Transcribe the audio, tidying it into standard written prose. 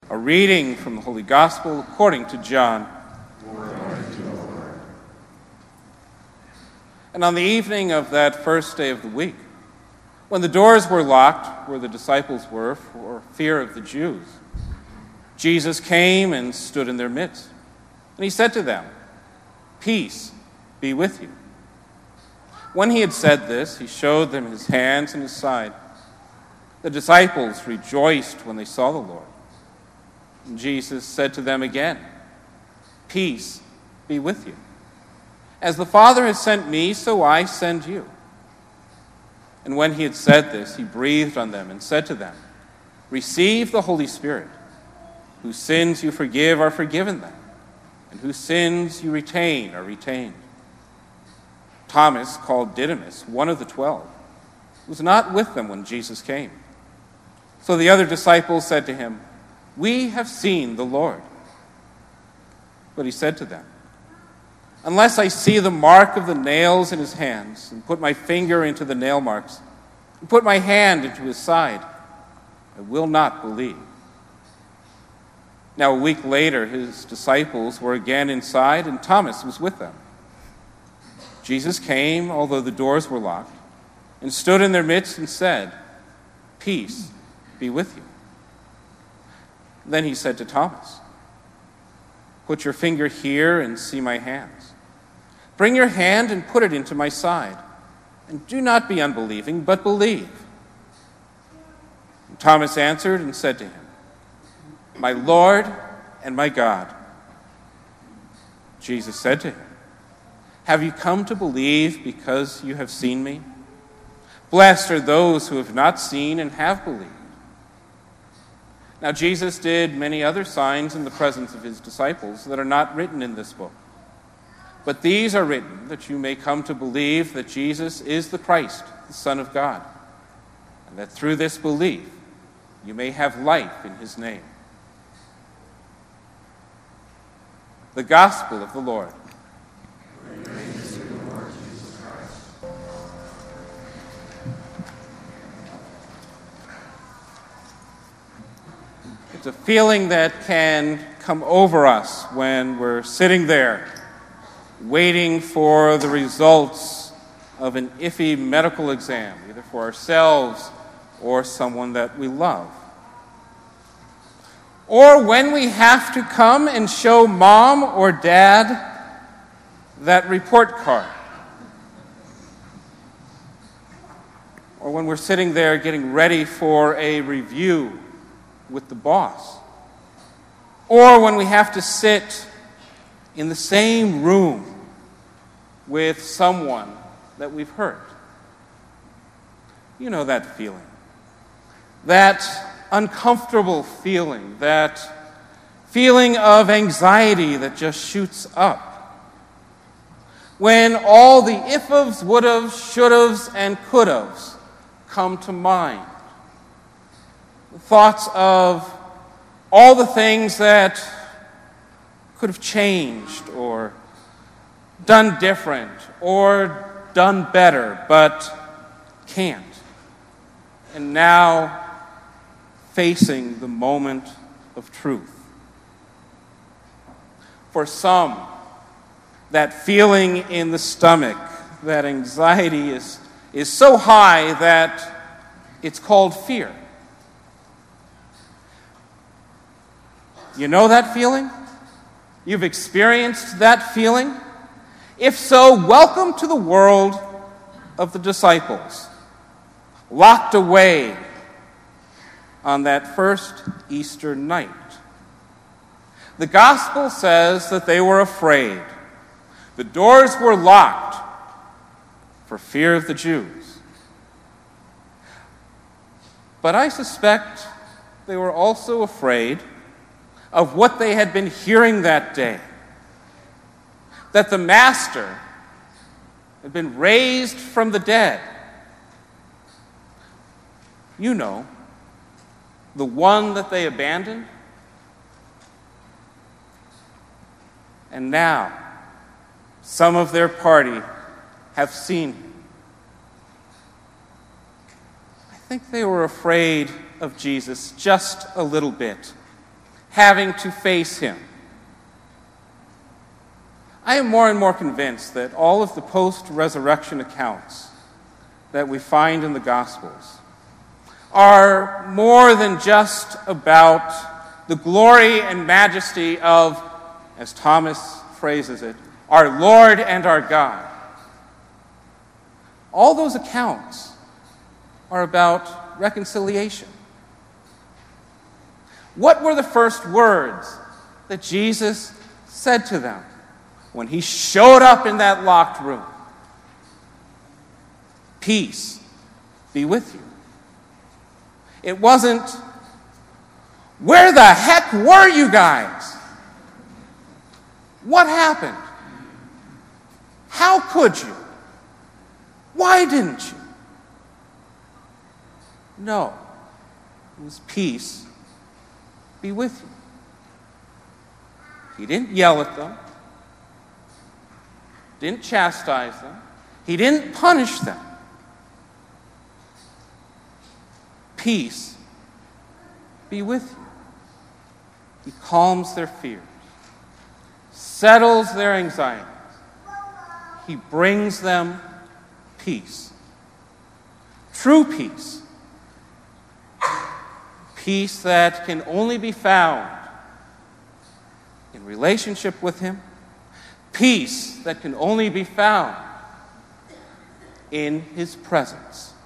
A reading from the Holy Gospel according to John. And on the evening of that first day of the week, when the doors were locked where the disciples were for fear of the Jews, Jesus came and stood in their midst. And he said to them, "Peace be with you." When he had said this, he showed them his hands and his side. The disciples rejoiced when they saw the Lord. And Jesus said to them again, "Peace be with you. As the Father has sent me, so I send you." And when he had said this, he breathed on them and said to them, "Receive the Holy Spirit. Whose sins you forgive are forgiven them, and whose sins you retain are retained." Thomas, called Didymus, one of the 12, was not with them when Jesus came. So the other disciples said to him, "We have seen the Lord." But he said to them, "Unless I see the mark of the nails in his hands, and put my finger into the nail marks, and put my hand into his side, I will not believe." Now a week later, his disciples were again inside, and Thomas was with them. Jesus came, although the doors were locked, and stood in their midst and said, "Peace be with you." Then he said to Thomas, "Put your finger here and see my hands. Bring your hand and put it into my side. And do not be unbelieving, but believe." And Thomas answered and said to him, "My Lord and my God." Jesus said to him, "Have you come to believe because you have seen me? Blessed are those who have not seen and have believed." Now Jesus did many other signs in the presence of his disciples that are not written in this book. But these are written that you may come to believe that Jesus is the Christ, the Son of God, and that through this belief you may have life in his name. The Gospel of the Lord. Praise to you, Lord Jesus Christ. It's a feeling that can come over us when we're sitting there waiting for the results of an iffy medical exam, either for ourselves or someone that we love. Or when we have to come and show mom or dad that report card. Or when we're sitting there getting ready for a review with the boss. Or when we have to sit in the same room with someone that we've hurt. You know that feeling. That uncomfortable feeling, that feeling of anxiety that just shoots up. When all the if-ofs, would-ofs, should-ofs, and could-ofs come to mind. The thoughts of all the things that could have changed or done different or done better, but can't. And now facing the moment of truth. For some, that feeling in the stomach, that anxiety is so high that it's called fear. You know that feeling? You've experienced that feeling? If so, welcome to the world of the disciples, locked away on that first Easter night. The gospel says that they were afraid. The doors were locked for fear of the Jews. But I suspect they were also afraid of what they had been hearing that day. That the Master had been raised from the dead. You know, the one that they abandoned. And now, some of their party have seen him. I think they were afraid of Jesus just a little bit, having to face him. I am more and more convinced that all of the post-resurrection accounts that we find in the Gospels are more than just about the glory and majesty of, as Thomas phrases it, our Lord and our God. All those accounts are about reconciliation. What were the first words that Jesus said to them when he showed up in that locked room? Peace be with you. It wasn't, where the heck were you guys? What happened? How could you? Why didn't you? No, it was peace be with you. He didn't yell at them, didn't chastise them, he didn't punish them. Peace be with you. He calms their fears, settles their anxieties. He brings them peace. True peace. Peace that can only be found in relationship with him. Peace that can only be found in his presence.